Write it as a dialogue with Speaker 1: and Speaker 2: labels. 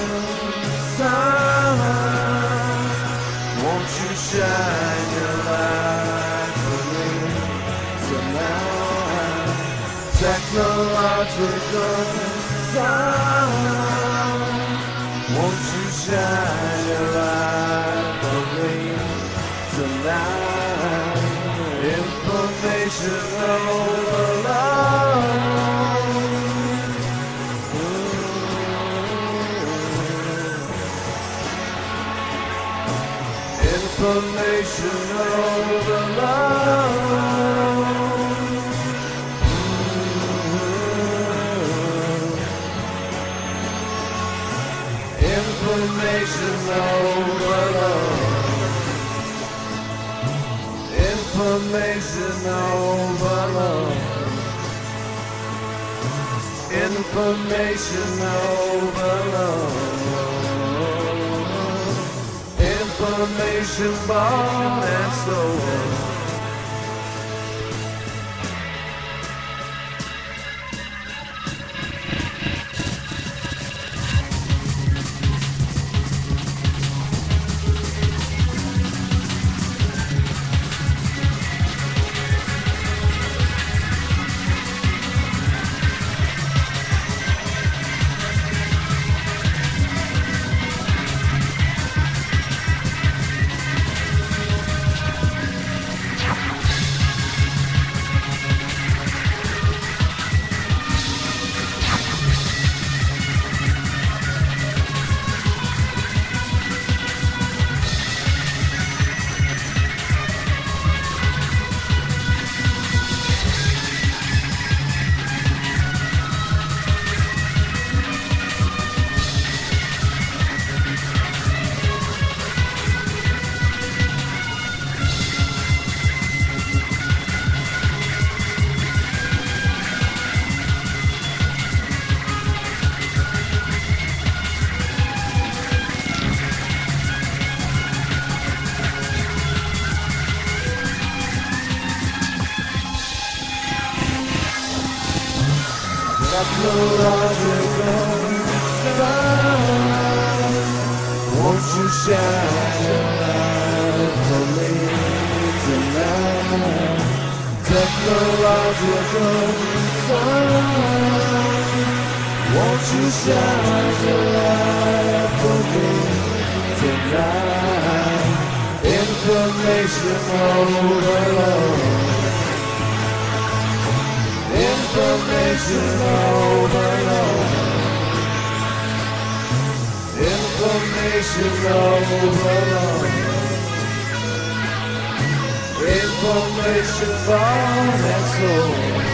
Speaker 1: sun, won't you shine your light for me tonight? Technological sun, won't you shine your light for me tonight? Information overload. Information overload. Information overload. Information overload. Information overload. Information bought and sold. Technological sun, won't you shine your light for me tonight? Technological sun, won't you shine your light for me tonight? Information overload. Information overload. Information overload. Information bought and sold.